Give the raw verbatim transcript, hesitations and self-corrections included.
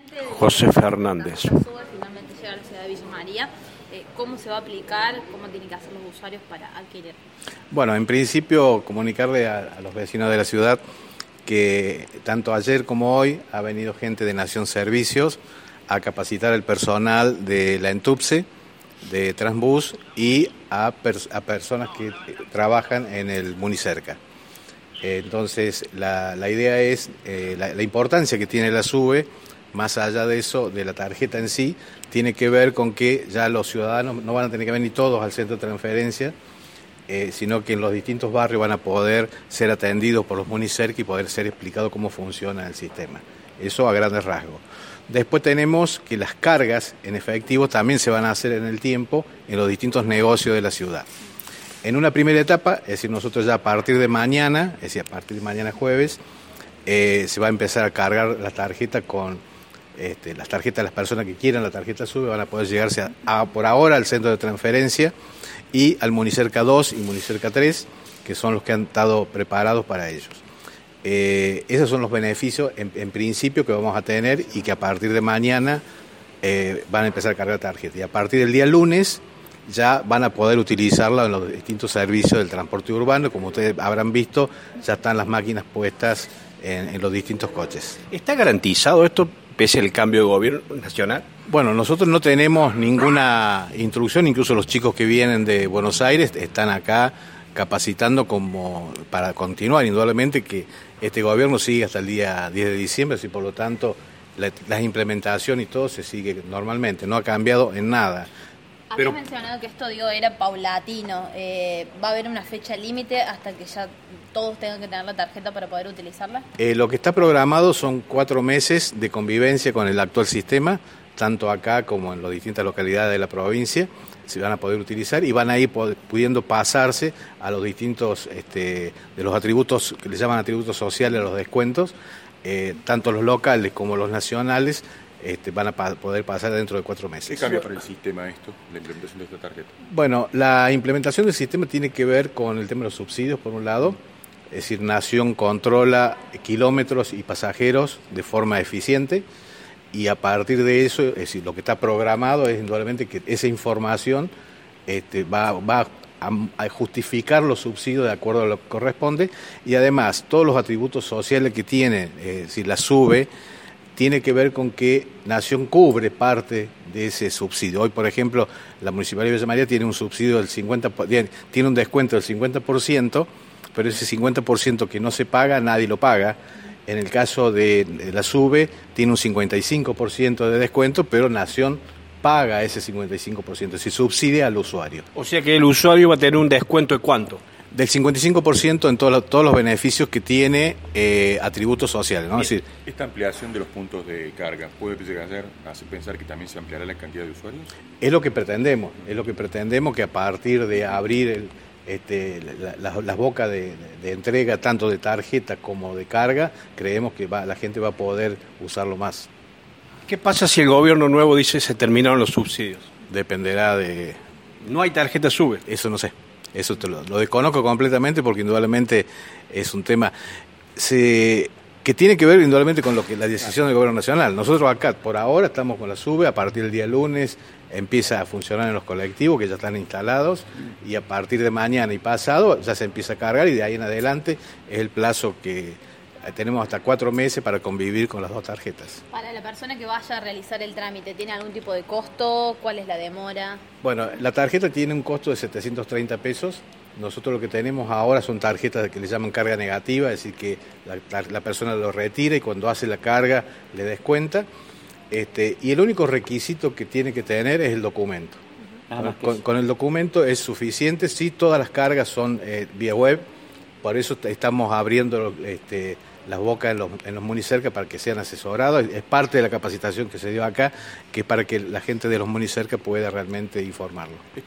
José Fernández. Finalmente llega a la ciudad de Villa María. Eh, ¿Cómo se va a aplicar? ¿Cómo tienen que hacer los usuarios para adquirir? Bueno, en principio comunicarle a, a los vecinos de la ciudad que tanto ayer como hoy ha venido gente de Nación Servicios a capacitar el personal de la ENTUPSE, de Transbus y a, pers a personas que trabajan en el Municerca. Entonces, la, la idea es eh, la, la importancia que tiene la SUBE, más allá de eso, de la tarjeta en sí, tiene que ver con que ya los ciudadanos no van a tener que venir todos al centro de transferencia, eh, sino que en los distintos barrios van a poder ser atendidos por los Municerca y poder ser explicado cómo funciona el sistema. Eso a grandes rasgos. Después tenemos que las cargas en efectivo también se van a hacer en el tiempo en los distintos negocios de la ciudad. En una primera etapa, es decir, nosotros ya a partir de mañana, es decir, a partir de mañana jueves, eh, se va a empezar a cargar la tarjeta con este, las tarjetas de las personas que quieran la tarjeta SUBE, van a poder llegarse a, a, por ahora al centro de transferencia y al Municerca dos y Municerca tres, que son los que han estado preparados para ellos. Eh, esos son los beneficios en, en principio que vamos a tener y que a partir de mañana eh, van a empezar a cargar tarjeta. Y a partir del día lunes ya van a poder utilizarla en los distintos servicios del transporte urbano. Como ustedes habrán visto, ya están las máquinas puestas en, en los distintos coches. ¿Está garantizado esto pese al cambio de gobierno nacional? Bueno, nosotros no tenemos ninguna instrucción, incluso los chicos que vienen de Buenos Aires están acá capacitando como para continuar, indudablemente que este gobierno sigue hasta el día diez de diciembre, y por lo tanto la, la implementación y todo se sigue normalmente, no ha cambiado en nada. Habías mencionado que esto, digo, era paulatino. Eh, ¿Va a haber una fecha límite hasta que ya todos tengan que tener la tarjeta para poder utilizarla? Eh, lo que está programado son cuatro meses de convivencia con el actual sistema, tanto acá como en las distintas localidades de la provincia. Se van a poder utilizar y van a ir pudiendo pasarse a los distintos, este, de los atributos que le llaman atributos sociales, a los descuentos, eh, tanto los locales como los nacionales, este, van a pa poder pasar dentro de cuatro meses. ¿Qué cambia para el sistema esto, la implementación de esta tarjeta? Bueno, la implementación del sistema tiene que ver con el tema de los subsidios, por un lado, es decir, Nación controla kilómetros y pasajeros de forma eficiente. Y a partir de eso, es decir, lo que está programado es indudablemente que esa información este, va, va a, a justificar los subsidios de acuerdo a lo que corresponde y además todos los atributos sociales que tiene, es decir, la SUBE, tiene que ver con que Nación cubre parte de ese subsidio. Hoy, por ejemplo, la Municipalidad de Villa María tiene un subsidio del cincuenta por ciento, tiene un descuento del cincuenta por ciento, pero ese cincuenta por ciento que no se paga, nadie lo paga. En el caso de la SUBE tiene un cincuenta y cinco por ciento de descuento, pero Nación paga ese cincuenta y cinco por ciento, es decir, subsidia al usuario. O sea que el usuario va a tener un descuento de ¿cuánto? Del cincuenta y cinco por ciento en todo lo, todos los beneficios que tiene eh, atributos sociales, ¿no? Es decir, ¿esta ampliación de los puntos de carga puede llegar a hacer, hacer pensar que también se ampliará la cantidad de usuarios? Es lo que pretendemos, es lo que pretendemos que a partir de abrir el... Este, la, la, las bocas de, de entrega tanto de tarjeta como de carga, creemos que va, la gente va a poder usarlo más. ¿Qué pasa si el gobierno nuevo dice se terminaron los subsidios? Dependerá de... ¿No hay tarjeta SUBE? Eso no sé, eso te lo, lo desconozco completamente porque indudablemente es un tema se, que tiene que ver indudablemente con lo que la decisión del gobierno nacional. Nosotros acá por ahora estamos con la SUBE, a partir del día lunes empieza a funcionar en los colectivos que ya están instalados y a partir de mañana y pasado ya se empieza a cargar y de ahí en adelante es el plazo que tenemos hasta cuatro meses para convivir con las dos tarjetas. Para la persona que vaya a realizar el trámite, ¿tiene algún tipo de costo? ¿Cuál es la demora? Bueno, la tarjeta tiene un costo de setecientos treinta pesos. Nosotros lo que tenemos ahora son tarjetas que le llaman carga negativa, es decir, que la, la persona lo retira y cuando hace la carga le descuenta. Este, y el único requisito que tiene que tener es el documento. Con, con, con el documento es suficiente, sí, todas las cargas son eh, vía web, por eso estamos abriendo este, las bocas en los, en los Municerca para que sean asesorados, es parte de la capacitación que se dio acá, que es para que la gente de los Municerca pueda realmente informarlo.